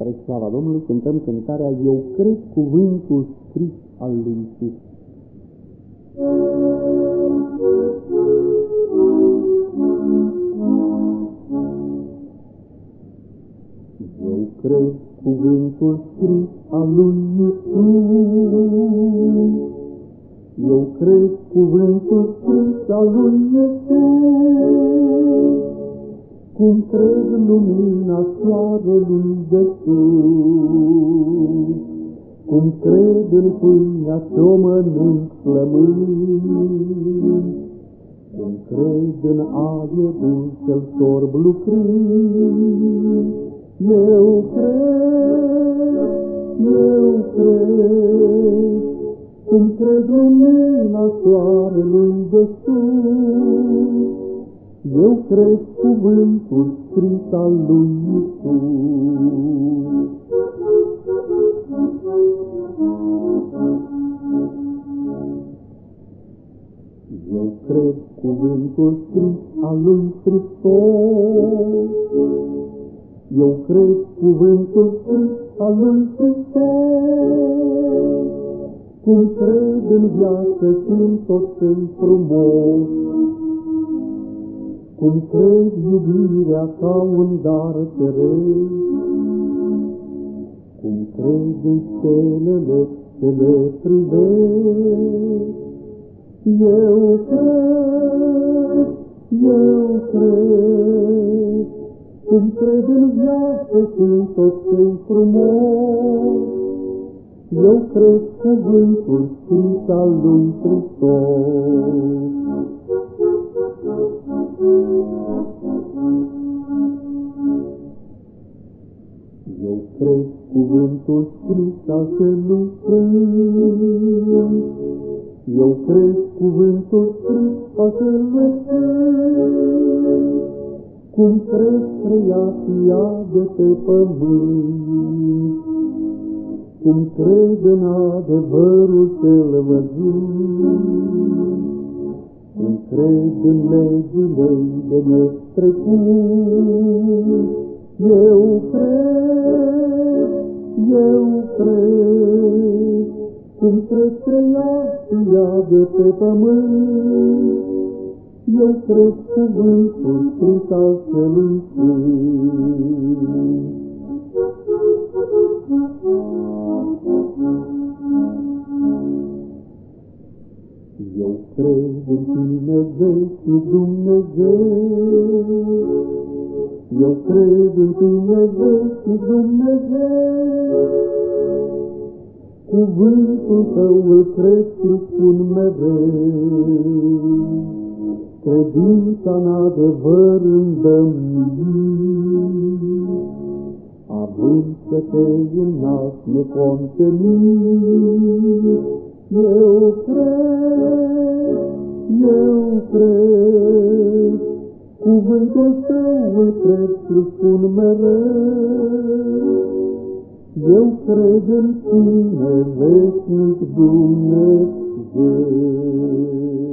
Spre slava Domnului cântăm cântarea Eu cred cuvântul scris al lui Iisus. Eu cred cuvântul scris al lui Iisus. Eu cred cuvântul scris al lui Iisus. Cum cred lumina soarelui de sus, cum cred în pâinea ce-o mănânc flămând, cum cred în aerul cel sorb lucrând. Eu cred, cum cred lumina soarelui de sus. Eu cred cuvântul scris al lui Iisus. Eu cred cuvântul scris al lui Hristos. Eu cred cuvântul scris al lui Hristos. Cum cred în viață când tot sunt frumos, cum cred iubirea ca un dar ceresc, cum cred în stelele ce le privesc. Eu cred, cum cred în viață când tot sunt frumos. Eu cred cuvântul scris al lui Hristos. Eu cred cuvântul scris al celui sfânt. Eu cred cuvântul scris al celui sfânt. Cum cred creația de pe pământ, cum cred în adevărul cel văzut, cum cred în legile de netrecut. Eu cred, cum cred creația de pe pământ. Eu cred cuvântul scris al celui sfânt. Eu cred în tine, veșnic Dumnezeu. Eu cred în tine, veșnic Dumnezeu. Cuvântul tău îl cred și-l spun mereu. Credința-n adevăr îmi dă mie, având să te înalt necontenit. Eu cred, cuvântul tău îl cred și-l spun mereu. Eu cred în tine, veșnic Dumnezeu.